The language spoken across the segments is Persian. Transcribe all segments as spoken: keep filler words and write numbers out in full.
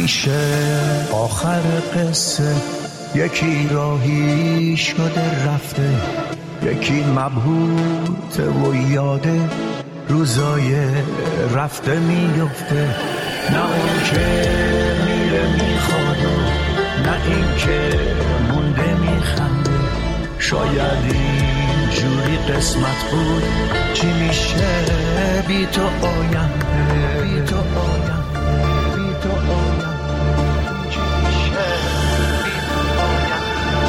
میشه آخر قصه یکی راهی شده رفته، یکی مبهوته و یاده روزای رفته میفته. نه اون که میره میخواد، نه این که مونده میخنده. شاید این جوری قسمت بود، چی میشه بی تو آینده، بی تو آینده، بی تو آینده. چی میشه بی تو آینده.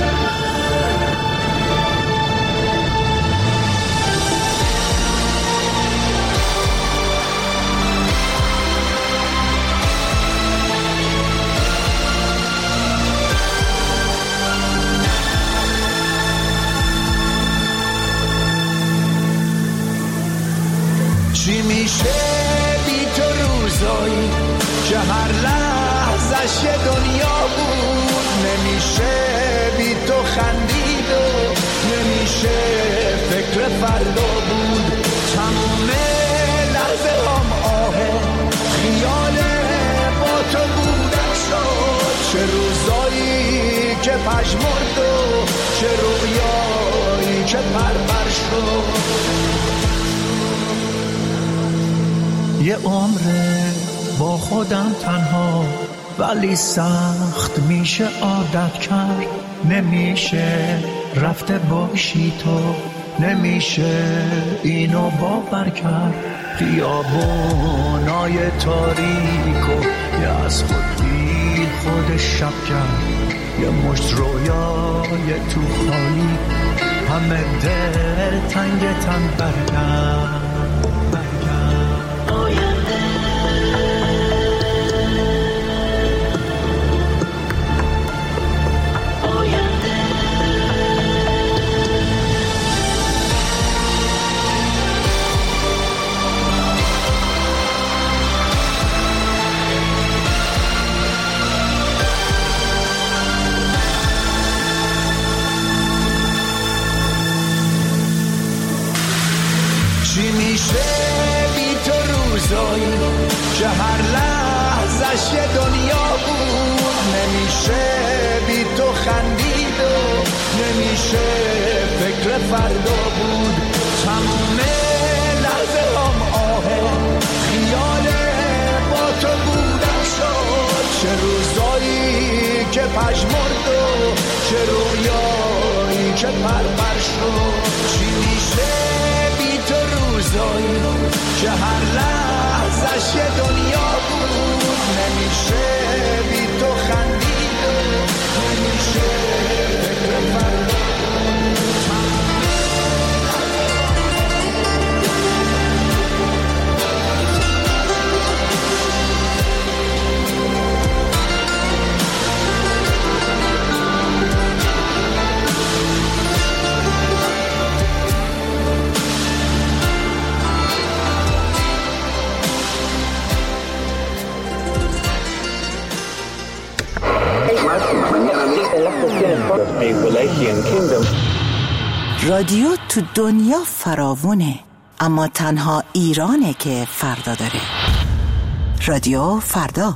چی میشه بی تو روزایی که هر لحظش یه دنیا بود؟ نمیشه بی تو خندید و نمیشه فکر فردا بود. تموم لحظه هم آه خیال با تو بودن شد. چه روزایی که پژمرد و چه رویایی که پرپر شد. یه عمره با خودم تنها، ولی سخت میشه عادت کرد. نمیشه رفته باشی تو، نمیشه اینو باور کرد. خیابونای تاریک و یه از خود بی خود شب کرد. یه مشت رویای تو خالی، همه دل تنگ تن برگرد. چی میشه بی تو روزایی که هر لحظش یه دنیا بود؟ نمیشه بی تو خندید و نمیشه فکر فردا بود. تموم لحظه هم آه خیال با تو بودن شد. چه روزایی که پژمرد و چه رویایی که پرپر شد. چی میشه روزایی که هر لحظش یه دنیا بود؟ نمیشه بی تو خندید و نمیشه فکر فردا. رادیو تو دنیا فراوونه، اما تنها ایرانه که فردا داره. رادیو فردا.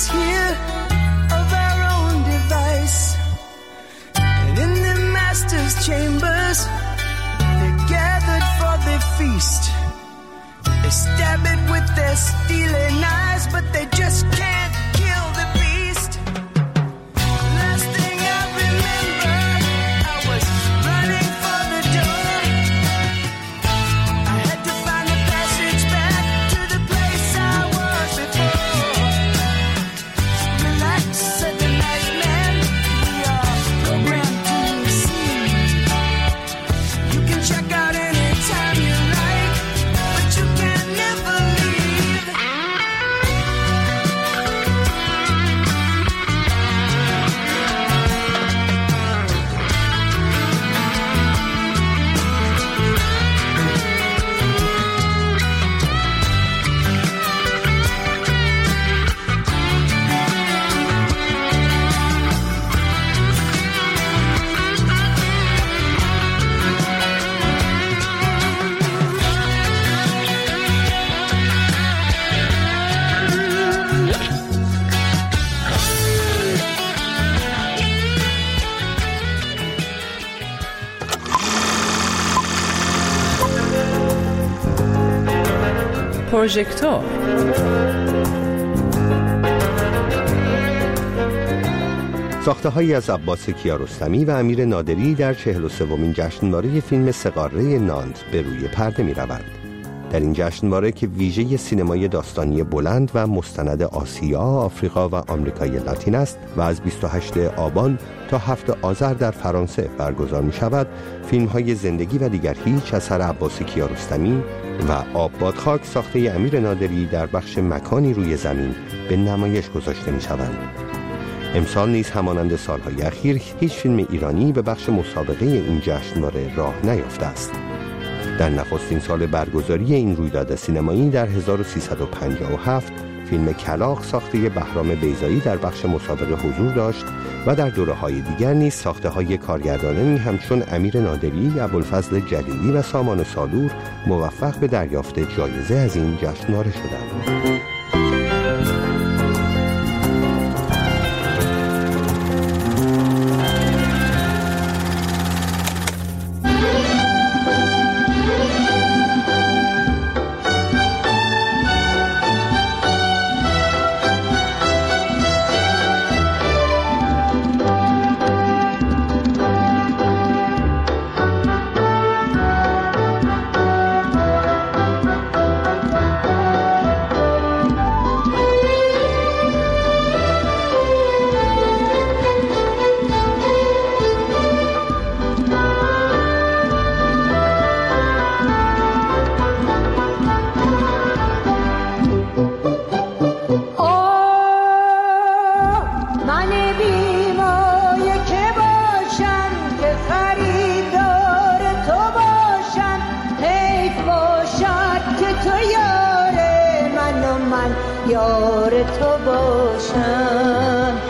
here of our own device, and in the master's chambers they gathered for the feast. They stab it with their steely knives, but they just can't kill the beast. Last thing I remember, I was running for the door. I had to find a passage back to the place I was before. Relax, said the night man, we are programmed to see. You can check out anytime you like, but you can never leave. پروژکتور. ساخته‌هایی از عباس کیارستمی و امیر نادری در چهل و سومین جشنواره فیلم سقاره نانت به روی پرده می‌روند. در این جشنواره که ویژه سینمای داستانی بلند و مستند آسیا، آفریقا و آمریکای لاتین است و از بیست و هشتم آبان تا هفتم آذر در فرانسه برگزار می‌شود، فیلم‌های زندگی و دیگر هیچ اثر عباس کیارستمی و آب باد خاک ساخته امیر نادری در بخش مکانی روی زمین به نمایش گذاشته می‌شوند. امسال نیز همانند سالهای اخیر هیچ فیلم ایرانی به بخش مسابقه این جشنواره راه نیافته است. در نخستین سال برگزاری این رویداد سینمایی در هزار و سیصد و پنجاه و هفت فیلم کلاغ ساخته بهرام بیضایی در بخش مسابقه حضور داشت و در دوره‌های دیگر نیز ساخته‌های کارگردانانی همچون امیر نادری، ابوالفضل جلیلی و سامان سالور موفق به دریافت جایزه از این جشنواره شدند. یار تو باشم.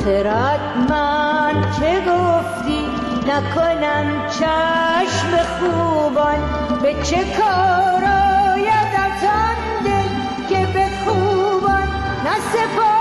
خردمند که گفتی نکنم چشم خوبان، به چه کار آیدت آن دل که به خوبان نسپاری.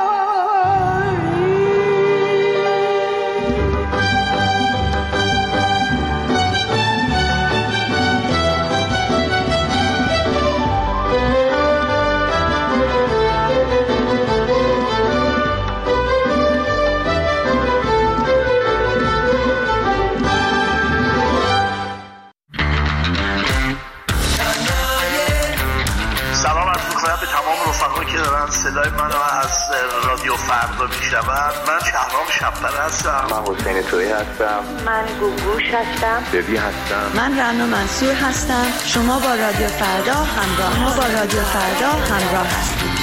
که دارن صدای منو از رادیو فردا میشنون. من شهرام شب‌پره هستم. من حسین تویی هستم. من گوگوش هستم. ببی هستم. من رنا منصور هستم. شما با رادیو فردا همراه ما با رادیو فردا همراه هستید.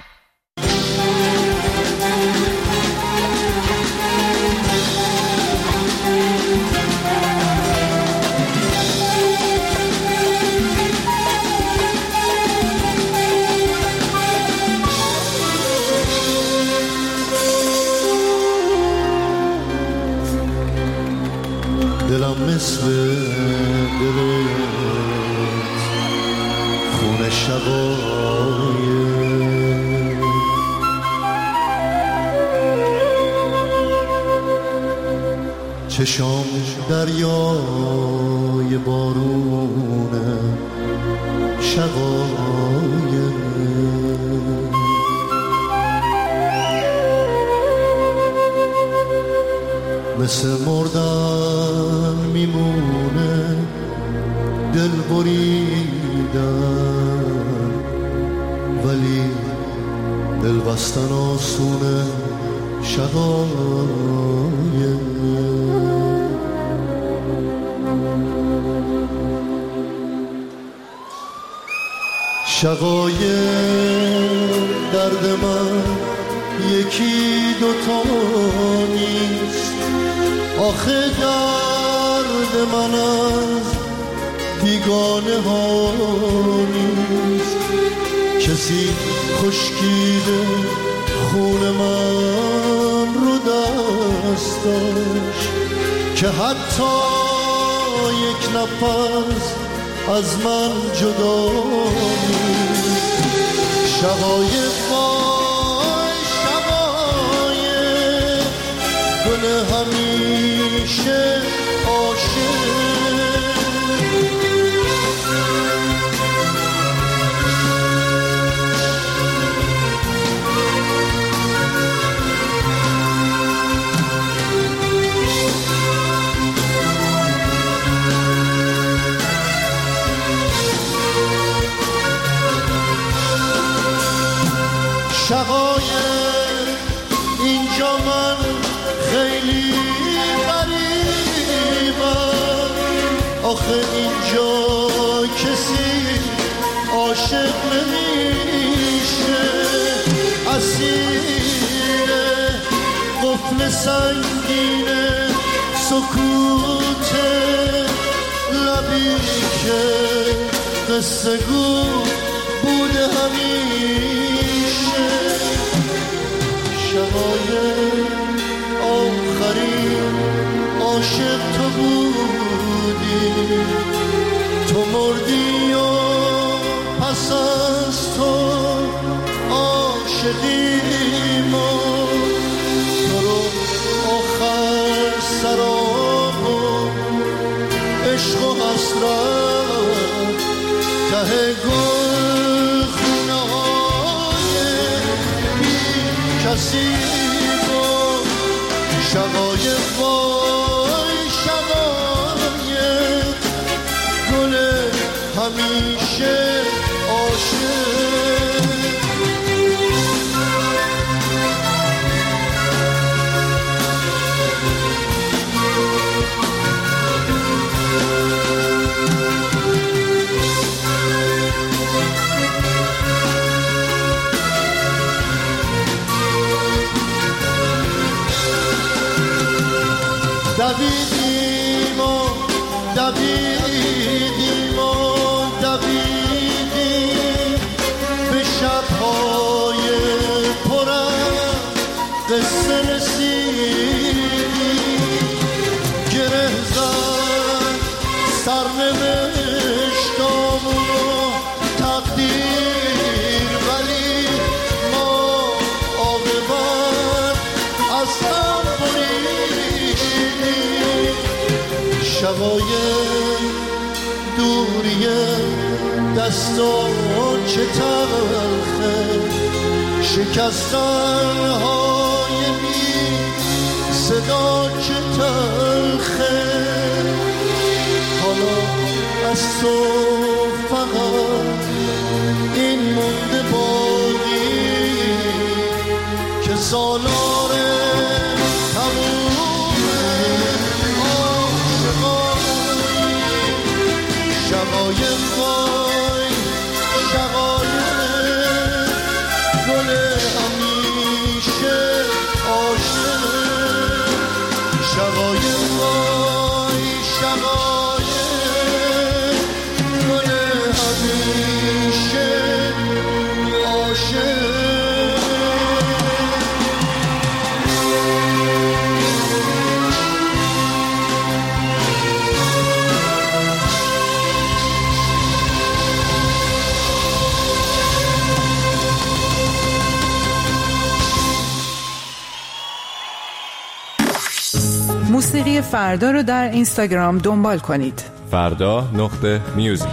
دلم مثل دلت خون شبای چشام دریای بارونه شقای مثل مردن میمونه دل بریدن، ولی دل بستن آسونه شقایق. شقایق درد من یکی دوتا نیست، آخه درد من از بیگانه ها نیست. کسی خشکیده خون من رو دست داشت که حتی یک نفس از من جدا نیست. شقایق وای شقایق گل همیشه عاشق. شقایق اینجا من خیلی غریبم، آخه اینجا کسی عاشق نمیشه. اسیر قفل سنگین سکوت لبی که قصه گو بوده همیشه. شقایق آخرین عاشق تو بودی، تو مردی و پس از تو عاشقیم و تو رو آخر سراب و عشق و حسرت ته گل خونه های بی کسی بود. شقایق وای شقایق گل همیشه عاشق. دویدیم و دویدیم و دویدیم به شب‌های پر از قصه شقایق دوری دستا چه تلخه، شکستن های بی صدا چه تلخه. حالا از تو فقط این مونده باقی که سالار تموم عاشقانی. شقایق وای شقایق گل همیشه عاشق. شقایق وای شقایق گل همیشه عاشق. موسیقی فردا رو در اینستاگرام دنبال کنید. فردا نقطه میوزیک.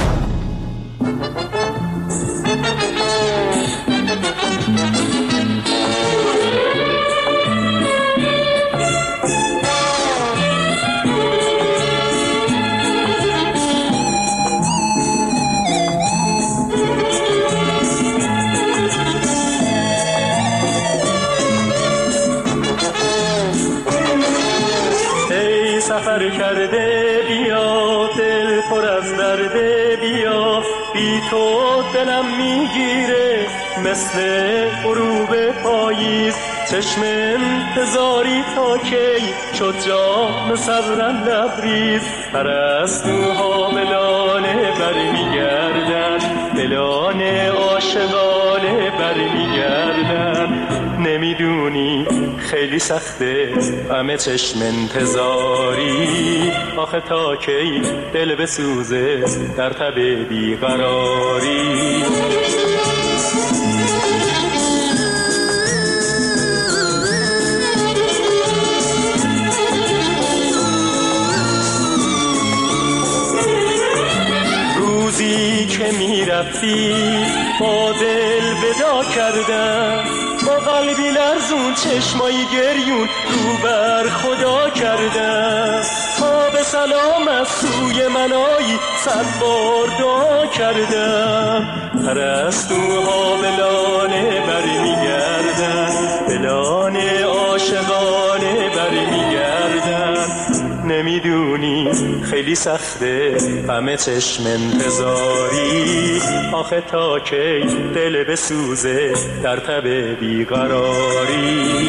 سفر کرده بیا، دل پر از درده بیا، بی تو دلم میگیره مثل غروب پاییز. چشم انتظاری تا کی شد جام صبرم لبریز. پرستوها ملانه بر میگردن، ملانه عاشقانه بر میگردن. نمیدونی خیلی سخته همه چشم انتظاری، آخه تا کی دل بسوزه در تب بیقراری. روزی که میرفتی با دل ودا کردم، با قلبی لرزون چشمایی گریون رو بر خدا کردم. تا به سلام از سوی منایی صد بار دعا کردم. پرستوها ملانه بر میگردن، ملانه عاشقانه بر میگردن. نمیدونی خیلی سخته همه چشم انتظاری، آخه تا کی دل بسوزه در تب بیقراری.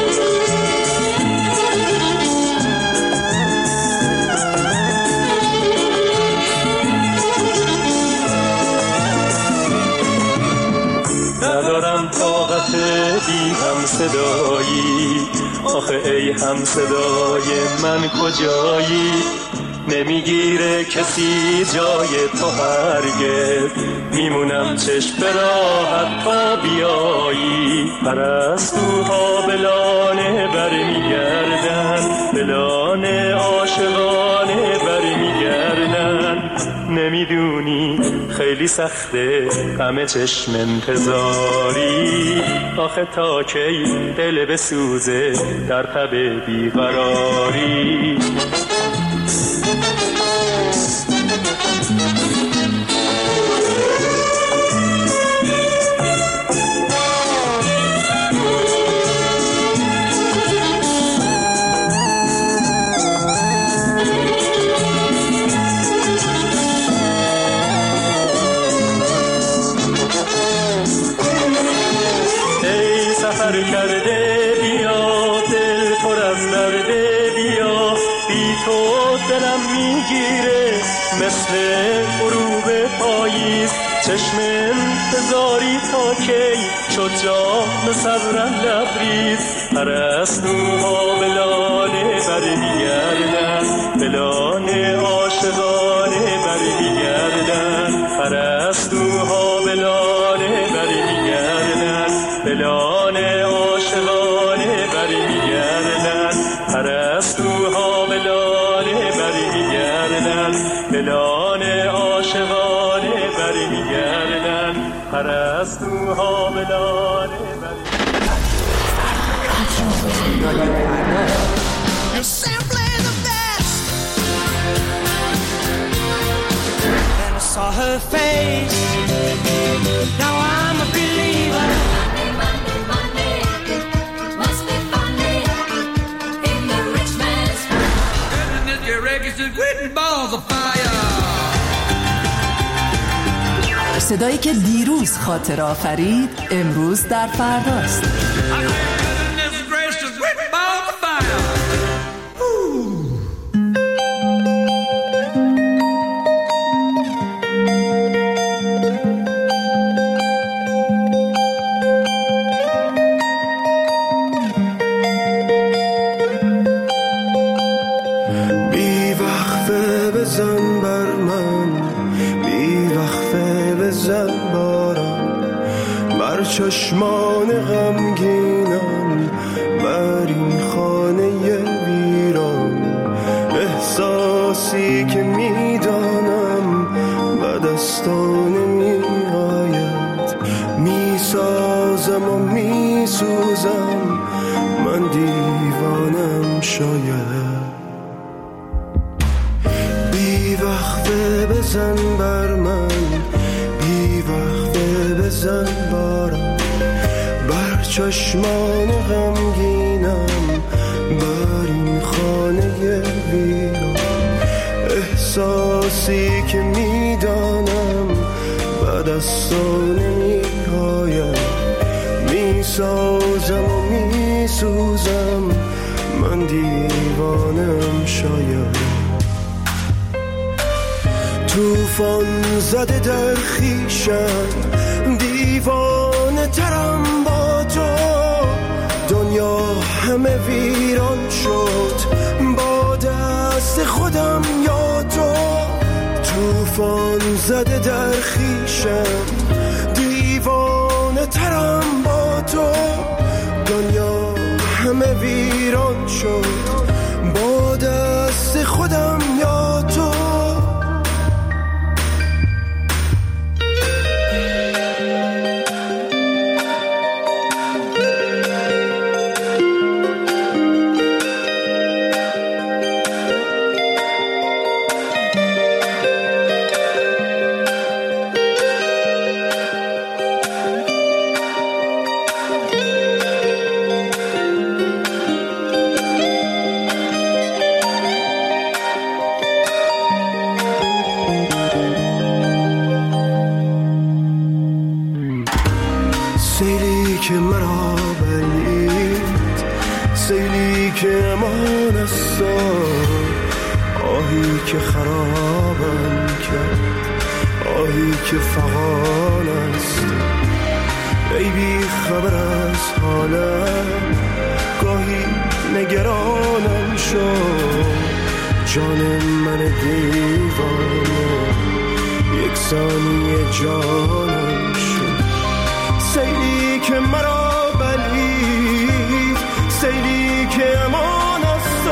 ندارم طاقت بی هم صدایی، آخه ای هم صدای من کجایی؟ نمیگیره کسی جای تو هرگز، میمونم چشم به راحت تا بیایی. پرستوها بلانه بر میگردن، بلانه عاشقانه بر میگردن. نمیدونی خیلی سخته همه چشم انتظاری، آخه تا کی دل بسوزه در تب بیقراری. سفر کرده بیا، دل پر از درده بیا، بی تو دلم میگیره مثل غروب پاییز. چشم انتظاری تا کی شد جام صبرم لبریز. پرستوها بلانه بر میگردن، بلانه عاشقانه بر میگردن. پرستوها بلانه بر میگردن، بلانه عاشقانه بر میگردن. پرستوها بلانه بر میگردن. پستوها به دانه بری. You're simply the best. Then I saw her face. Now I'm a believer. Monday, Monday, Monday, must be funny in the rich man's world. Isn't it your records and quitting balls of fire? صدایی که دیروز خاطر آفرید امروز در فرداست. چشمان غمگینم بر این خانه ویران، احساسی که میدانم به دستان میآید، میسازم و میسوزم، من دیوانم شاید. بی وقفه بزن بر من، بی وقفه بزن بارم، بر چشمان غمگینم بر این خانه ویران، احساسی که میدانم به دستان نمیآید، میسازم و میسوزم، من دیوانم شاید. توفان زده در خویشم، دیوانه ترم با تو، دنیا همه ویران شد با دست خودم یا تو. توفان زده در خویشم، دیوانه ترم با تو، دنیا همه ویران شد با دست خودم یا تو. سیلی که مرا بلید، سیلی که امان است، آهی که خرابم کرد، آهی که فغان است. ای بی خبر از حالم، گاهی نگرانم شد، جان من دیوانه یک ثانیه جانم شد. سیلی که مرا بلید، سیلی که امان است،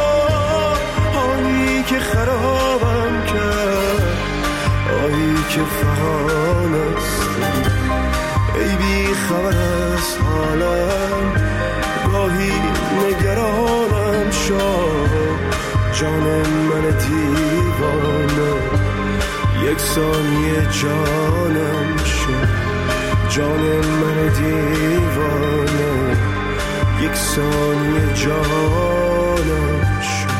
آهی که خرابم کرد، آهی که فغان است. ای بی خبر از حالم، گاهی نگرانم شد، جان من دیوانه یک ثانیه جانم شد، جان من دیوانه یک ثانیه جانم شد.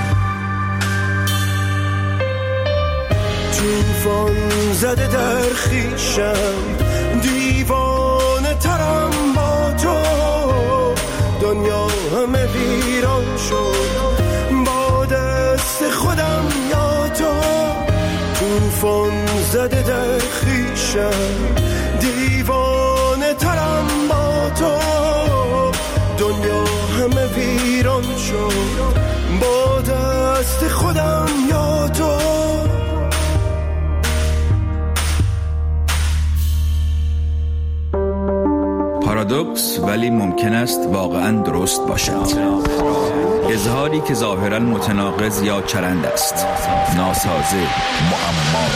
توفان زده در خویشم، دیوانه ترم با تو، دنیا همه ویران شد با دست خودم یا تو. توفان زده در خویشم، دیوانه ترم با تو، دنیا همه ویران شد با دست خودم یا تو. پارادوکس پارادوکس ولی ممکن است واقعا درست باشد. اظهاری که ظاهرا متناقض یا چرند است. ناسازه، معما.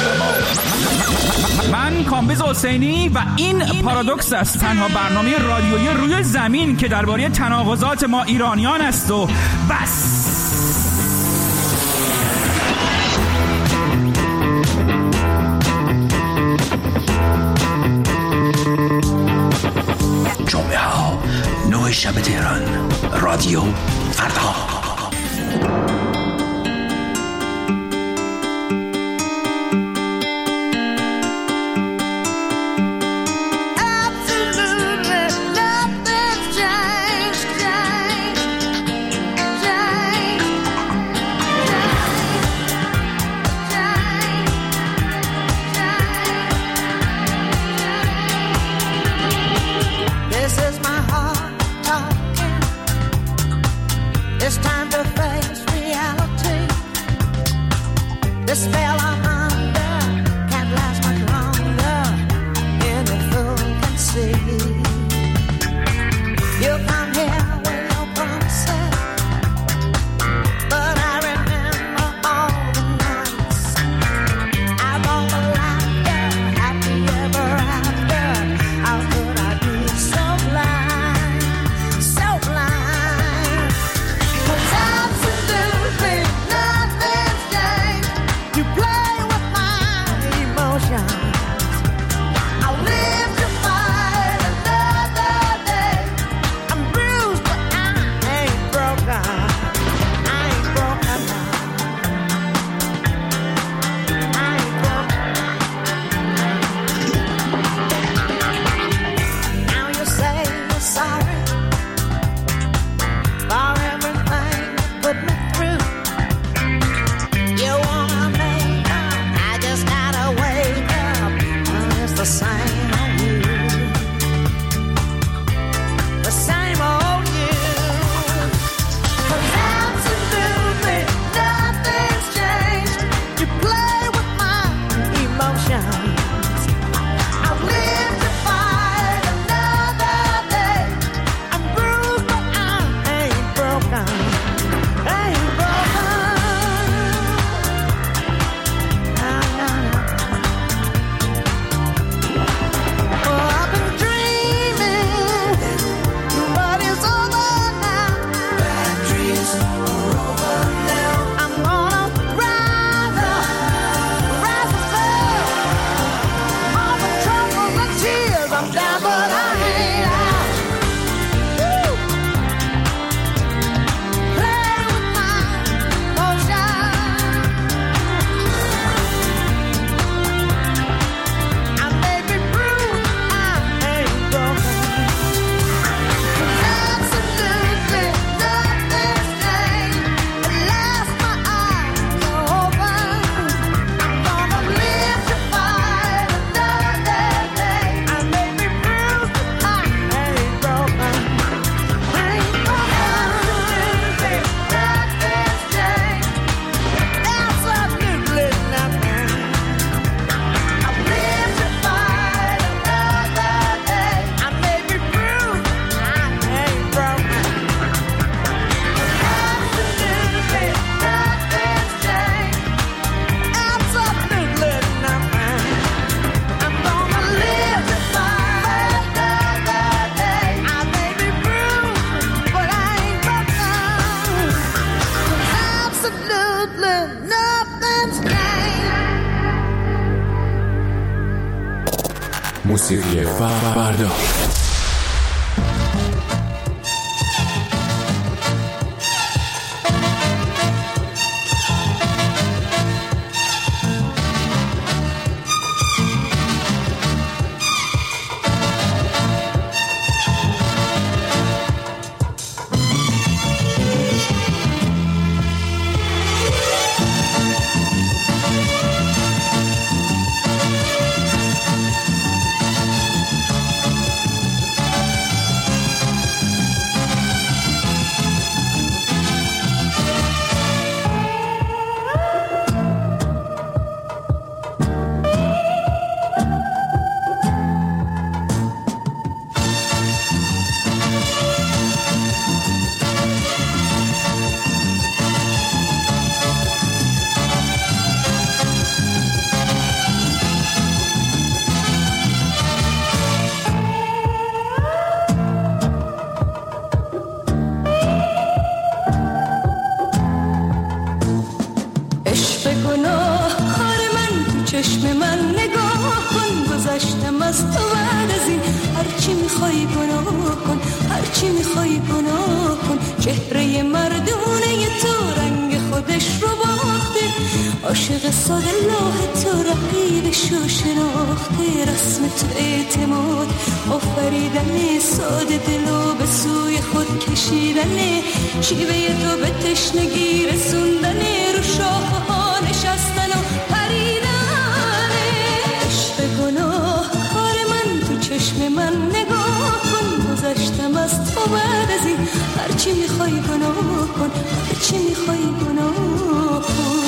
من کامبیز حسینی و این پارادوکس است، تنها برنامه رادیویی روی زمین که درباره تناقضات ما ایرانیان است و بس. جمعه ها نه شب تهران، رادیو فردا. موسیقی فردا. هرچی میخوای گناه کن. چهره مردونه تو رنگ خودش رو باخته، عاشق ساده لاه تو رقیبشو شناخته. رسم تو اعتماد آفریدن ساده دلو به سوی خود کشیدنه، شیوه تو به تشنگی رسوندنه، رو شاخه ها نشستن و پریدنه. عشق گناه کار من تو چشم من نگاه کن، گذشتم از تو بعد از این هرچی میخوای گناه کن، هرچی میخوای گناه کن.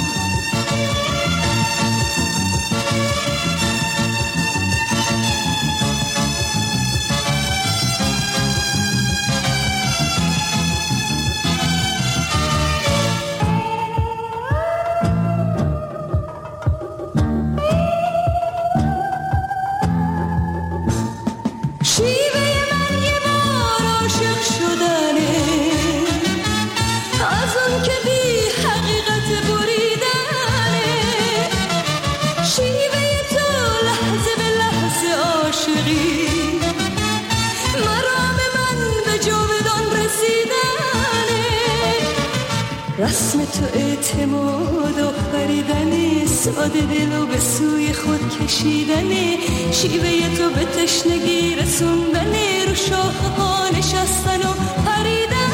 رسم تو اعتماد آفریدنه، ساده دلو به سوی خود کشیدنه، شیوه تو به تشنگی رسوندنه، رو شاخه ها نشستن و پریدنه.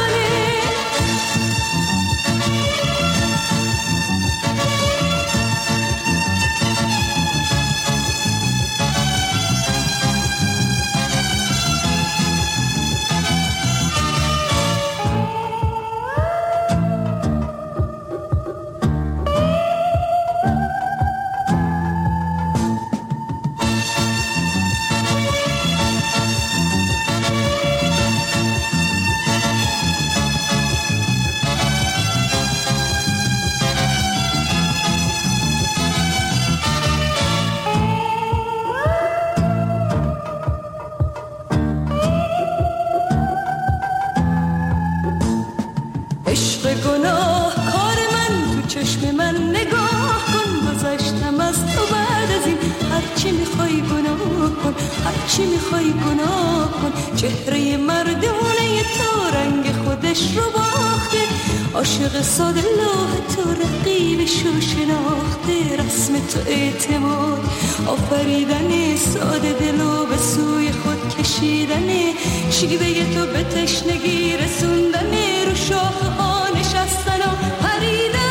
هرچی میخوای گناه کن. چهره مردونه تو رنگ خودش رو باخته، عاشق ساده لاه تو رقیبشو شناخته. رسم تو اعتماد آفریدنه، ساده دلو به سوی خود کشیدنه، شیوه تو به تشنگی رسوندنه، رو شاخه ها نشستن و پریدنه.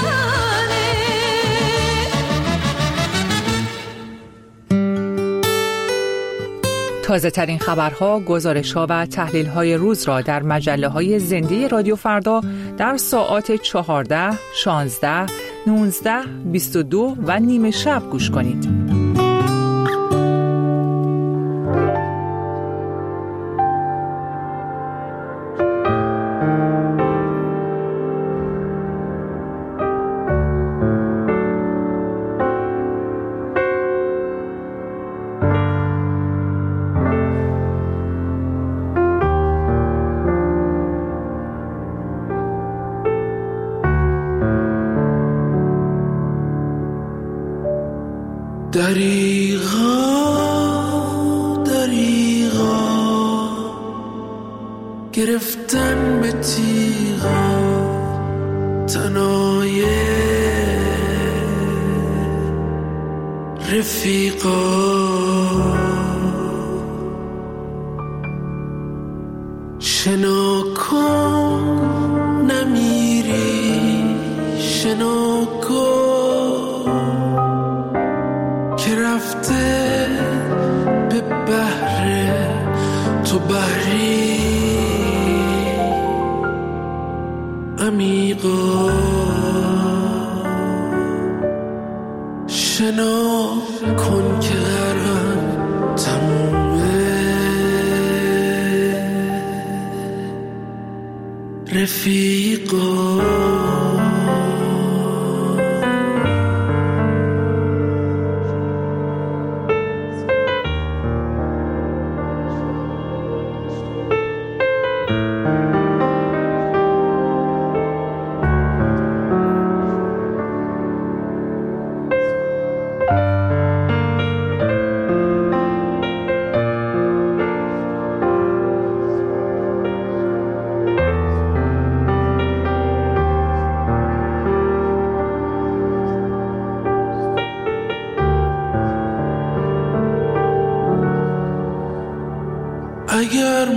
تازه ترین خبرها، گزارش‌ها و تحلیل‌های روز را در مجله‌های زنده رادیو فردا در ساعات چهارده، شانزده، نوزده، بیست و دو و نیمه شب گوش کنید. دریغا دریغا گرفتن به تیغا تنای رفیقا شنا کن نمیری شنا کن که رفته به بحر تو بحری عمیقا شنا کن که غرقم تمومه رفیقا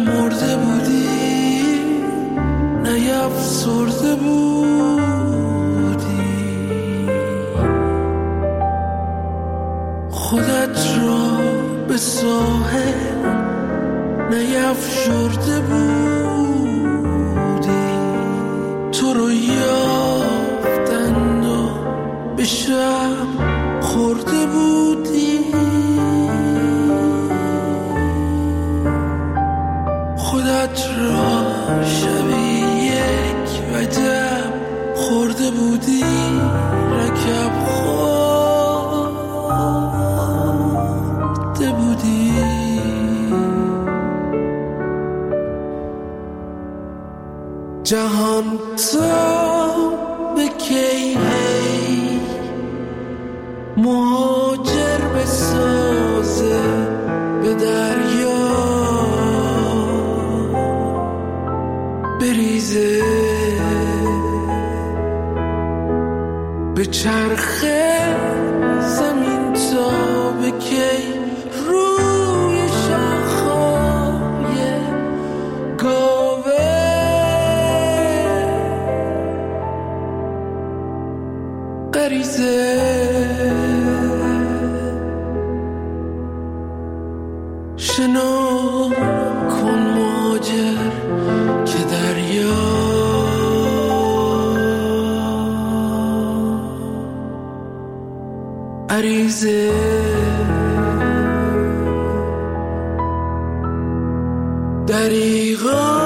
مرده بودی نیفسرده بودی خودت را به ساحل نیفشرده بودی تو رو یافتند و به شب خورده بودی خودت را شبی یک وجب خورده بودی رکب خورده بودی جهان تا به کی هی مهاجر بسازه به دریا بریزه به چرخه زمین تا به کی روی شاخهای گاوه غریزه شنا کن مهاجر که دریا عریضه دریغا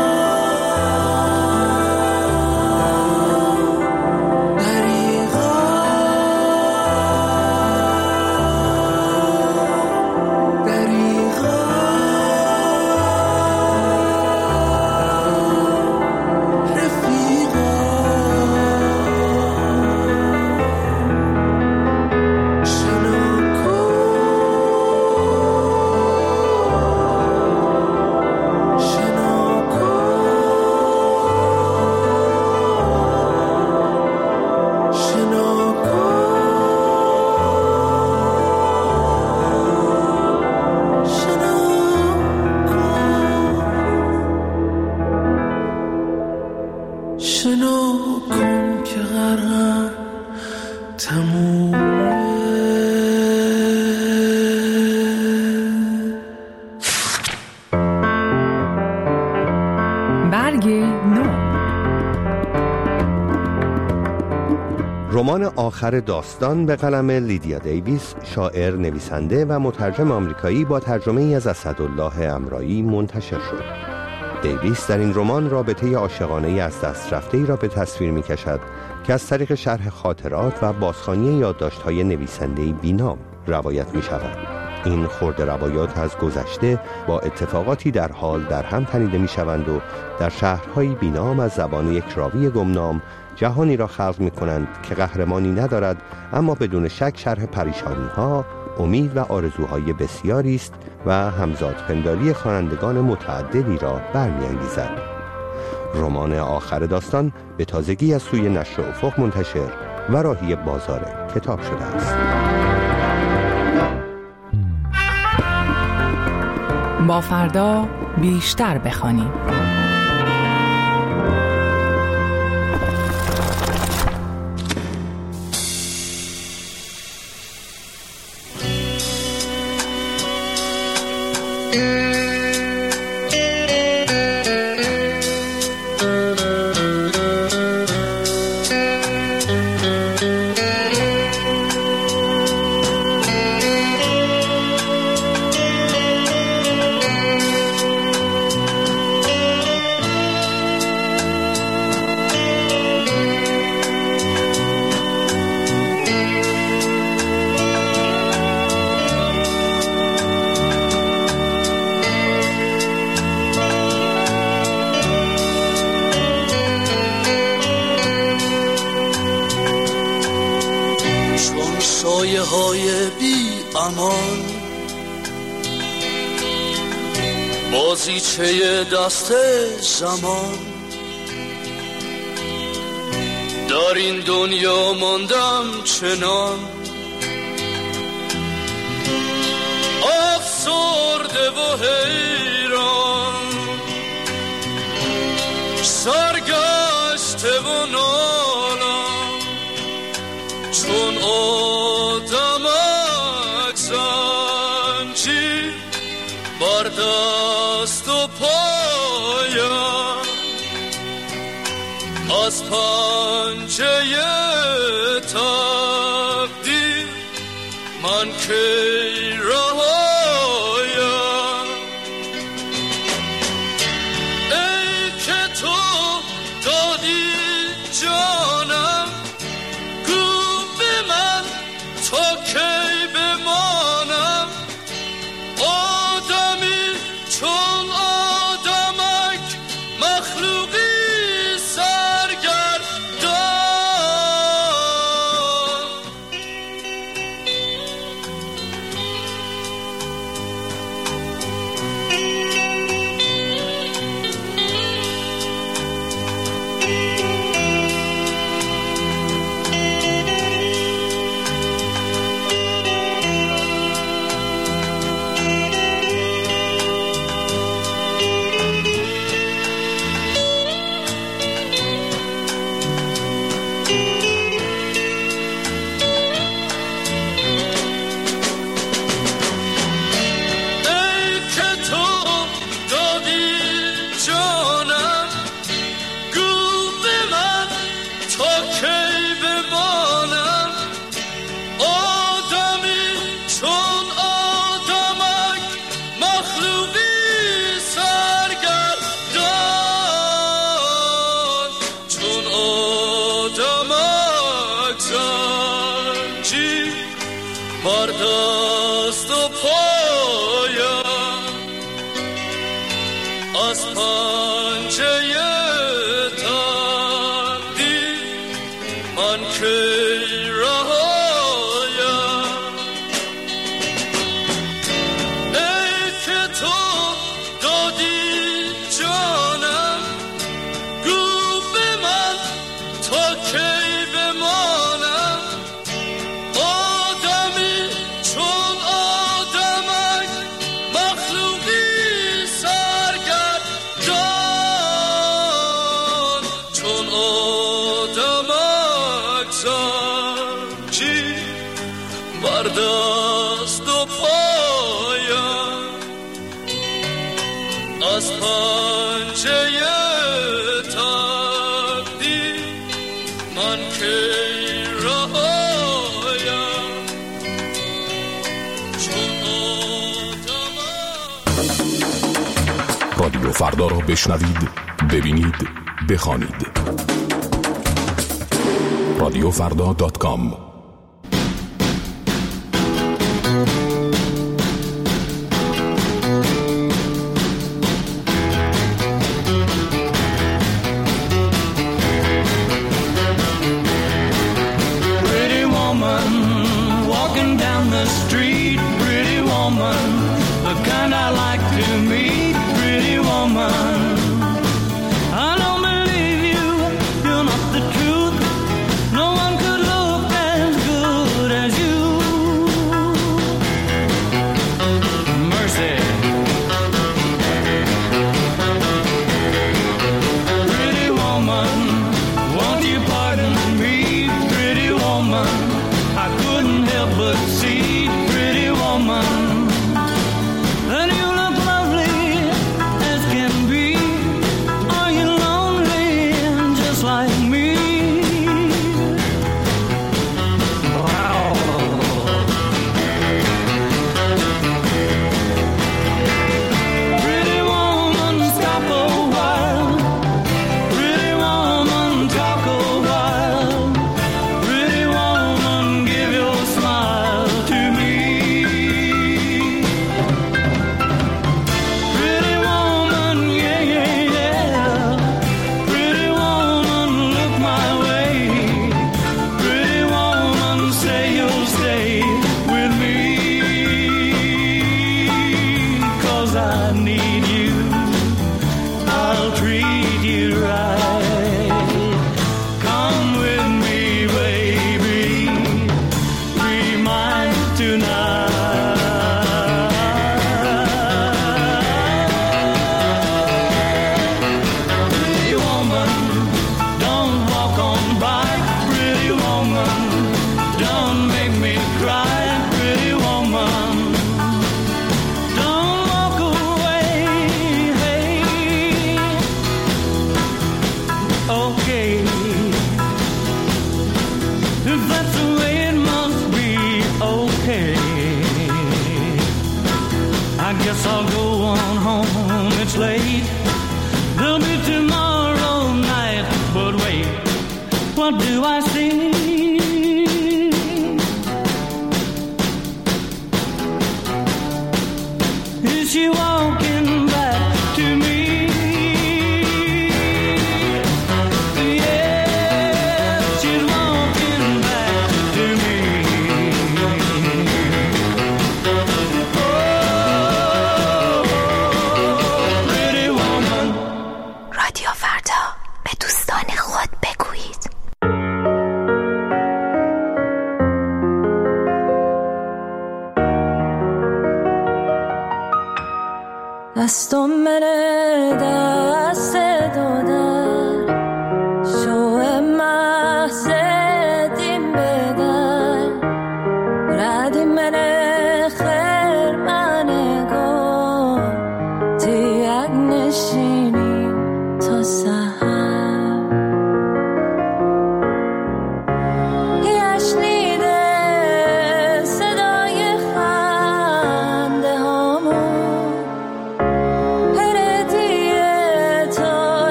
رمان آخر داستان به قلم لیدیا دیویس، شاعر، نویسنده و مترجم آمریکایی با ترجمه ای از اسدالله امرایی منتشر شد. دیویس در این رمان رابطه عاشقانه از دست رفته ای را به تصویر می کشد که از طریق شرح خاطرات و بازخوانی یادداشت‌های نویسنده بینام روایت می شود. این خرده روایات از گذشته با اتفاقاتی در حال در هم تنیده می شوند و در شهرهای بینام از زبان یک راوی گمنام جهانی را خلق می کنند که قهرمانی ندارد، اما بدون شک شرح پریشانی ها، امید و آرزوهای بسیاری است و همزادپنداری خوانندگان متعددی را برمی‌انگیزد. رمان آخر داستان به تازگی از سوی نشر افق منتشر و راهی بازار کتاب شده است. با فردا بیشتر بخوانیم. سایه های بی امان بازیچه دست زمان در این دنیا ماندم چنان افسرده و حیران از پنجه تقدیر من کی رهایم. ای که تو دادی جانم گو به من تا کی بمانم. آدمی چون آدمک مخلوقی بر دست و پایم از پنجه تقدیر من کی رهایم. ای که تو دادی جانم گو به من تا کی بمانم. آدمی چون آدمک مخلوقی سرگردان. چون آدمک زنجیر بر دست و پایم از پنجه تقدیر من کی رهایم. رادیو فردا را بشنوید، ببینید، بخوانید. رادیو فردا دات کام. Pretty woman walking down the street, pretty woman, the kind I like to meet, pretty woman. I don't believe you, you're not the truth. No one could look at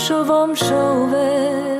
شوم شوه